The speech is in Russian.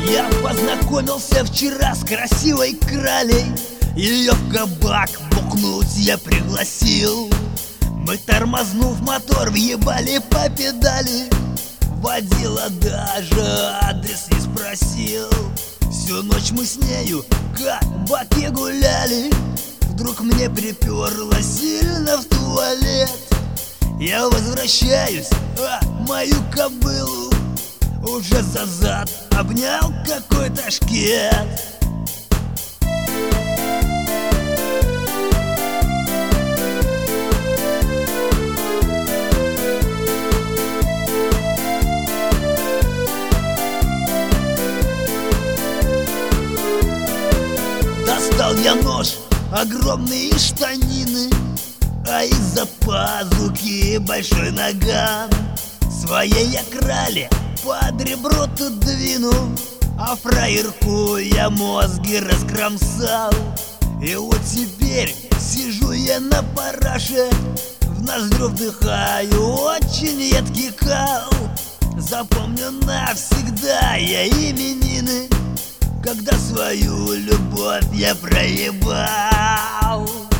Я познакомился вчера с красивой кралей. Ее в кабак бухнуть я пригласил. Мы, тормознув мотор, въебали по педали. Водила даже адрес не спросил. Всю ночь мы с нею как баки гуляли. Вдруг мне приперло сильно в туалет. Я возвращаюсь, а мою кобылу уже за зад обнял какой-то шкет. Достал я нож, огромные штанины, а из-за пазухи большой наган. Своей я крале под ребро тут двинул, а фраерку я мозги раскромсал. И вот теперь сижу я на параше, в ноздрю вдыхаю очень едкий кал. Запомню навсегда я именины, когда свою любовь я проебал.